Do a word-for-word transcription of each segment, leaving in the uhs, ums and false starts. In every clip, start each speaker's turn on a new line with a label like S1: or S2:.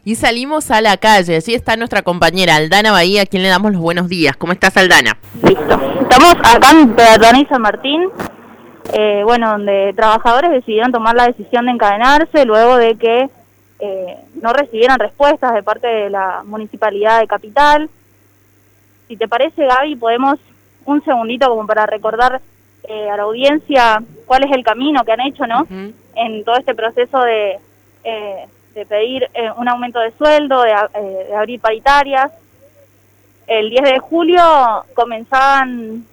S1: y salimos a la calle. Allí está nuestra compañera Aldana Bahía, a quien le damos los buenos días. ¿Cómo estás, Aldana?
S2: Listo. Estamos acá en Peatonal y San Martín, eh, bueno, donde trabajadores decidieron tomar la decisión de encadenarse luego de que eh, no recibieran respuestas de parte de la Municipalidad de Capital. Si te parece, Gaby, podemos un segundito como para recordar eh, a la audiencia cuál es el camino que han hecho, ¿no? Uh-huh. En todo este proceso de, eh, de pedir eh, un aumento de sueldo, de, eh, de abrir paritarias. El diez de julio comenzaban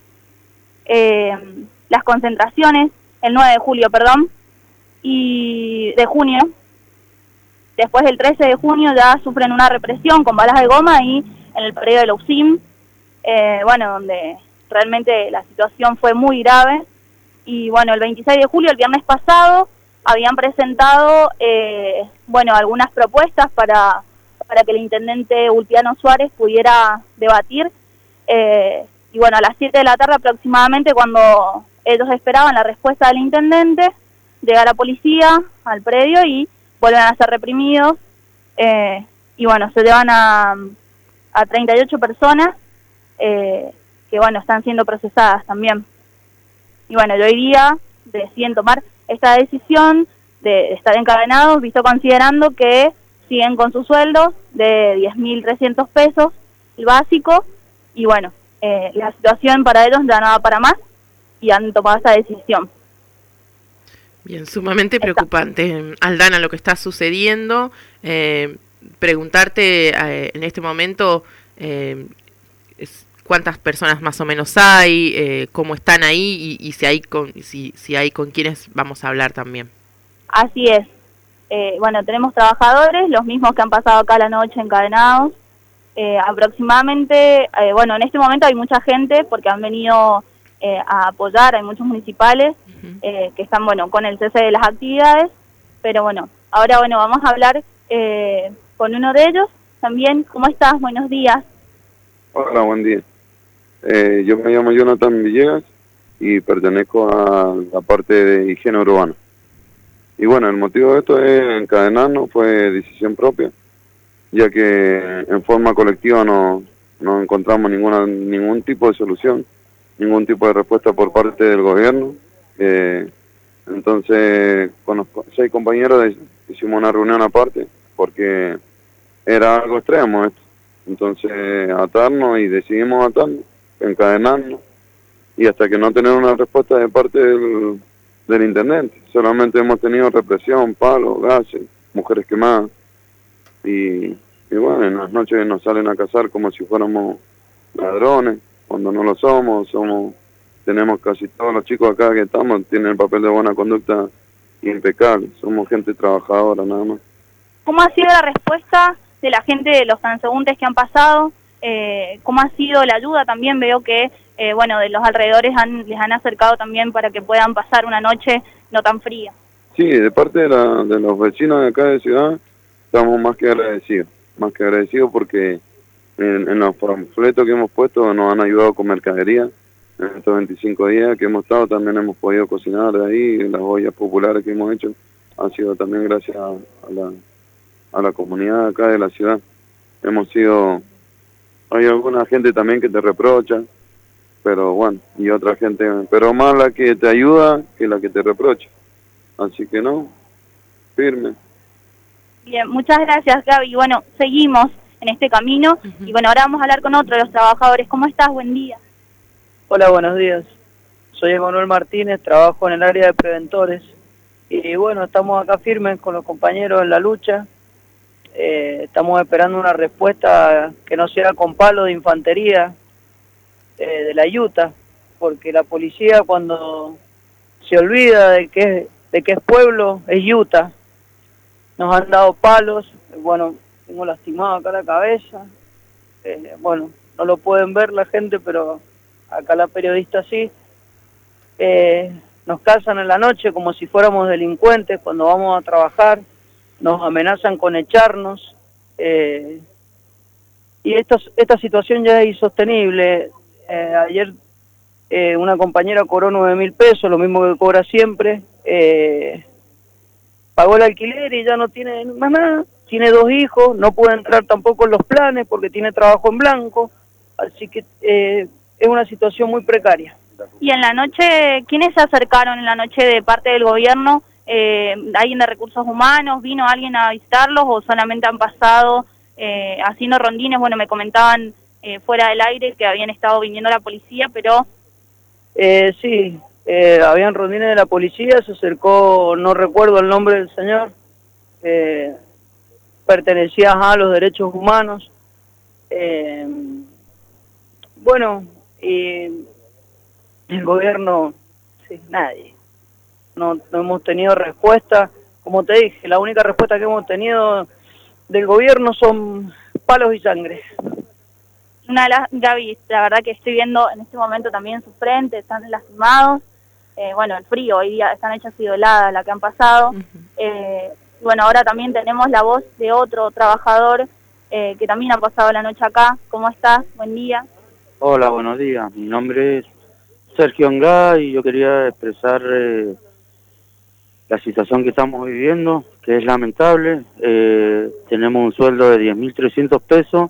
S2: eh, las concentraciones, el nueve de julio, perdón, y de junio. Después del trece de junio ya sufren una represión con balas de goma y en el predio de la U C I M, eh, bueno, donde realmente la situación fue muy grave. Y bueno, el veintiséis de julio, el viernes pasado, habían presentado, eh, bueno, algunas propuestas para, para que el intendente Ulpiano Suárez pudiera debatir. Eh, y bueno, a las siete de la tarde aproximadamente, cuando ellos esperaban la respuesta del intendente, llega la policía al predio y vuelven a ser reprimidos. Eh, y bueno, se llevan a, a treinta y ocho personas eh, que, bueno, están siendo procesadas también. Y bueno, hoy día deciden tomar esta decisión de estar encadenados, visto considerando que siguen con sus sueldos de diez mil trescientos pesos, el básico, y bueno, eh, la situación para ellos ya no va para más y han tomado esta decisión.
S1: Bien, sumamente preocupante, Aldana, lo que está sucediendo. Eh, preguntarte eh, en este momento eh, es, cuántas personas más o menos hay, eh, cómo están ahí y, y si hay con si, si hay con quiénes vamos a hablar también.
S2: Así es. Eh, bueno, tenemos trabajadores, los mismos que han pasado acá la noche encadenados. Eh, aproximadamente, eh, bueno, en este momento hay mucha gente porque han venido eh, a apoyar, hay muchos municipales uh-huh. eh, que están, bueno, con el cese de las actividades, pero bueno, ahora, bueno, vamos a hablar eh, con uno de ellos también. ¿Cómo estás? Buenos días.
S3: Hola, buen día. Eh, yo me llamo Jonathan Villegas y pertenezco a la parte de higiene urbana. Y bueno, el motivo de esto es encadenarnos, fue decisión propia, ya que en forma colectiva no, no encontramos ninguna ningún tipo de solución, ningún tipo de respuesta por parte del gobierno. Eh, entonces, con los seis compañeros hicimos una reunión aparte, porque era algo extremo esto. Entonces, atarnos y decidimos atarnos, encadenarnos, y hasta que no tener una respuesta de parte del, del intendente. Solamente hemos tenido represión, palos, gases, mujeres quemadas, y, y bueno, en las noches nos salen a cazar como si fuéramos ladrones, cuando no lo somos. Somos tenemos casi todos los chicos acá que estamos, tienen el papel de buena conducta impecable, somos gente trabajadora nada más.
S2: ¿Cómo ha sido la respuesta de la gente, de los transeúntes que han pasado? Eh, ¿Cómo ha sido la ayuda? También veo que, eh, bueno, de los alrededores han, les han acercado también para que puedan pasar una noche no tan fría.
S3: Sí, de parte de, la, de los vecinos de acá de Ciudad, estamos más que agradecidos, más que agradecidos porque en, en los panfletos que hemos puesto nos han ayudado con mercadería. En estos veinticinco días que hemos estado también hemos podido cocinar de ahí, las ollas populares que hemos hecho han sido también gracias a, a la a la comunidad acá de la ciudad. Hemos sido, hay alguna gente también que te reprocha, pero bueno, y otra gente, pero más la que te ayuda que la que te reprocha. Así que no, firme.
S2: Bien, muchas gracias, Gaby. Bueno, seguimos en este camino uh-huh. y bueno, ahora vamos a hablar con otro de los trabajadores. ¿Cómo estás? Buen día.
S4: Hola, buenos días. Soy Emanuel Martínez, trabajo en el área de preventores y bueno, estamos acá firmes con los compañeros en la lucha. Eh, estamos esperando una respuesta que no sea con palo de infantería eh, de la Utah, porque la policía cuando se olvida de que, de que es pueblo, es Utah. Nos han dado palos, bueno, tengo lastimado acá la cabeza, eh, bueno, no lo pueden ver la gente, pero acá la periodista sí. Eh, nos cazan en la noche como si fuéramos delincuentes cuando vamos a trabajar. Nos amenazan con echarnos, eh, y esto, esta situación ya es insostenible. Eh, ayer eh, una compañera cobró nueve mil pesos, lo mismo que cobra siempre, eh, pagó el alquiler y ya no tiene más nada. tiene dos hijos, no puede entrar tampoco en los planes porque tiene trabajo en blanco, así que eh, es una situación muy precaria.
S2: Y en la noche, ¿quiénes se acercaron en la noche de parte del gobierno? Eh, ¿Alguien de recursos humanos? ¿Vino alguien a visitarlos o solamente han pasado eh, haciendo rondines? Bueno, me comentaban eh, fuera del aire que habían estado viniendo la policía, pero...
S4: Eh, sí, eh, habían rondines de la policía, se acercó, no recuerdo el nombre del señor, eh, pertenecía a los derechos humanos. Eh, bueno, y el gobierno, sí, nadie. No, no hemos tenido respuesta. Como te dije, la única respuesta que hemos tenido del gobierno son palos y sangre.
S2: Una de las, Gaby, la verdad que estoy viendo en este momento también su frente, están lastimados. Eh, bueno, el frío, hoy día esta noche ha sido helada la que han pasado. Uh-huh. eh, bueno, ahora también tenemos la voz de otro trabajador eh, que también ha pasado la noche acá. ¿Cómo estás? Buen día.
S5: Hola, buenos días. Mi nombre es Sergio Angá y yo quería expresar eh, la situación que estamos viviendo, que es lamentable. Eh, tenemos un sueldo de diez mil trescientos pesos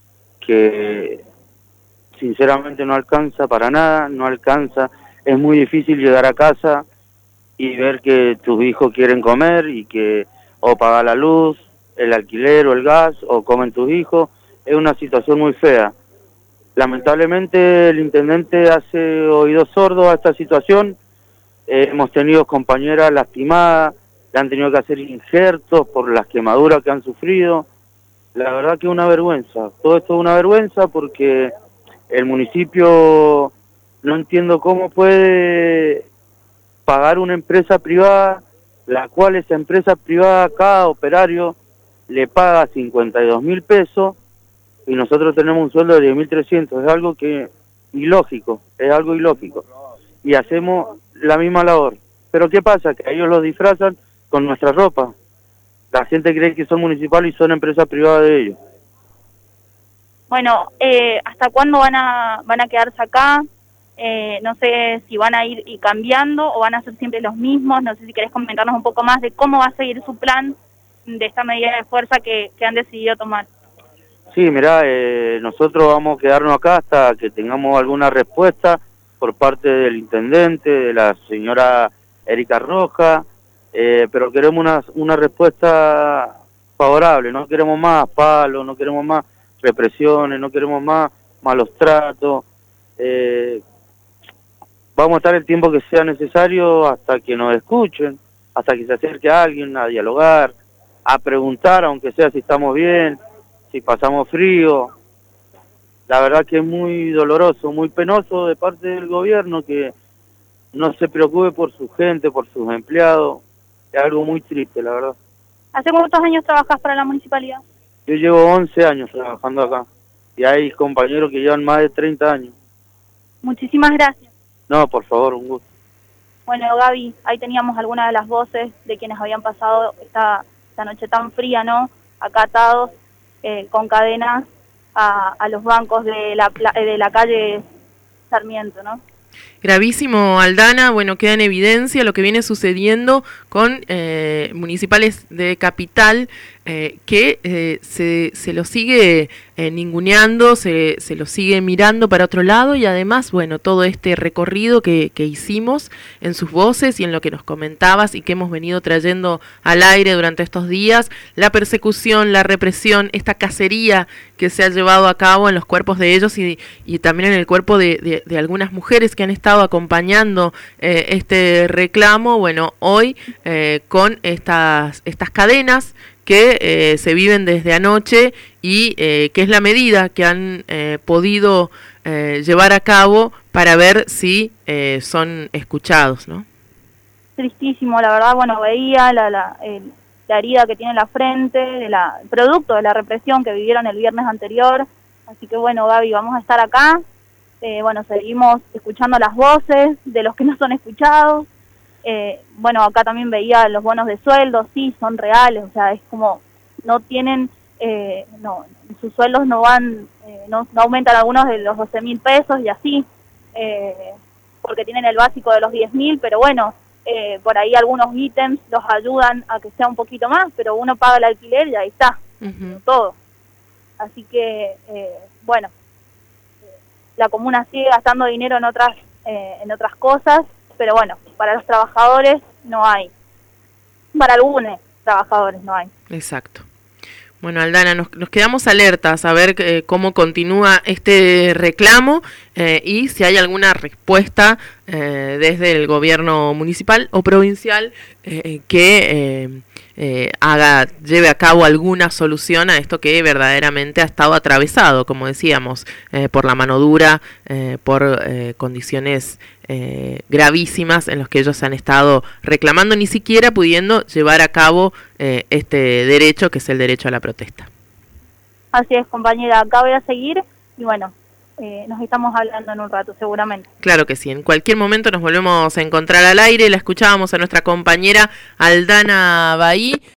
S5: que sinceramente no alcanza para nada, no alcanza. Es muy difícil llegar a casa y ver que tus hijos quieren comer y que o pagar la luz, el alquiler o el gas, o comen tus hijos. Es una situación muy fea. Lamentablemente el intendente hace oídos sordos a esta situación. Eh, hemos tenido compañeras lastimadas, le han tenido que hacer injertos por las quemaduras que han sufrido. La verdad que es una vergüenza. Todo esto es una vergüenza porque el municipio no entiendo cómo puede pagar una empresa privada, la cual esa empresa privada, cada operario le paga cincuenta y dos mil pesos y nosotros tenemos un sueldo de diez mil trescientos. Es algo que ilógico, es algo ilógico. Y hacemos la misma labor. Pero ¿qué pasa? Que ellos lo disfrazan con nuestra ropa. La gente cree que son municipales y son empresas privadas de ellos.
S2: Bueno, eh, ¿hasta cuándo van a van a quedarse acá? Eh, no sé si van a ir y cambiando o van a ser siempre los mismos. No sé si querés comentarnos un poco más de cómo va a seguir su plan de esta medida de fuerza que, que han decidido tomar.
S5: Sí, mirá, eh, nosotros vamos a quedarnos acá hasta que tengamos alguna respuesta por parte del intendente, de la señora Erika Roja, eh, pero queremos una, una respuesta favorable. No queremos más palos, no queremos más represiones, no queremos más malos tratos. Eh, vamos a estar el tiempo que sea necesario hasta que nos escuchen, hasta que se acerque a alguien a dialogar, a preguntar, aunque sea si estamos bien, si pasamos frío. La verdad que es muy doloroso, muy penoso de parte del gobierno que no se preocupe por su gente, por sus empleados. Es algo muy triste, la verdad.
S2: ¿Hace cuántos años trabajas para la municipalidad?
S5: Yo llevo once años trabajando acá y hay compañeros que llevan más de treinta años.
S2: Muchísimas gracias.
S5: No, por favor, un gusto.
S2: Bueno, Gaby, ahí teníamos algunas de las voces de quienes habían pasado esta, esta noche tan fría, ¿no? Acá atados eh, con cadenas a, a los bancos de la, de la calle Sarmiento, ¿no?
S1: Gravísimo, Aldana. Bueno, queda en evidencia lo que viene sucediendo con eh, municipales de Capital, eh, que eh, se, se lo sigue eh, ninguneando, se, se lo sigue mirando para otro lado y además, bueno, todo este recorrido que, que hicimos en sus voces y en lo que nos comentabas y que hemos venido trayendo al aire durante estos días, la persecución, la represión, esta cacería que se ha llevado a cabo en los cuerpos de ellos y, y también en el cuerpo de, de, de algunas mujeres que han estado acompañando eh, este reclamo, bueno, hoy eh, con estas, estas cadenas que eh, se viven desde anoche y eh, que es la medida que han eh, podido eh, llevar a cabo para ver si eh, son escuchados, ¿no?
S2: Tristísimo, la verdad, bueno, veía la, la, el, la herida que tiene en la frente, de la, producto de la represión que vivieron el viernes anterior, así que bueno, Gaby, vamos a estar acá, eh, bueno, seguimos escuchando las voces de los que no son escuchados. Eh, bueno, acá también veía los bonos de sueldo, sí, son reales, o sea, es como, no tienen, eh, no, sus sueldos no van, eh, no, no aumentan algunos de los doce mil pesos y así, eh, porque tienen el básico de los diez mil, pero bueno, eh, por ahí algunos ítems los ayudan a que sea un poquito más, pero uno paga el alquiler y ahí está,
S1: Uh-huh.
S2: todo. Así que, eh, bueno, la comuna sigue gastando dinero en otras, eh, en otras cosas, pero bueno, para los trabajadores no hay. Para algunos trabajadores no hay.
S1: Exacto. Bueno, Aldana, nos, nos quedamos alertas a ver eh, cómo continúa este reclamo eh, y si hay alguna respuesta eh, desde el gobierno municipal o provincial eh, que eh, eh, haga, lleve a cabo alguna solución a esto que verdaderamente ha estado atravesado, como decíamos, eh, por la mano dura, eh, por eh, condiciones eh, gravísimas en los que ellos han estado reclamando, ni siquiera pudiendo llevar a cabo eh, este derecho, que es el derecho a la protesta.
S2: Así es, compañera, acá voy a seguir y bueno, eh, nos estamos hablando en un rato seguramente.
S1: Claro que sí, en cualquier momento nos volvemos a encontrar al aire. La escuchábamos a nuestra compañera Aldana Bahí.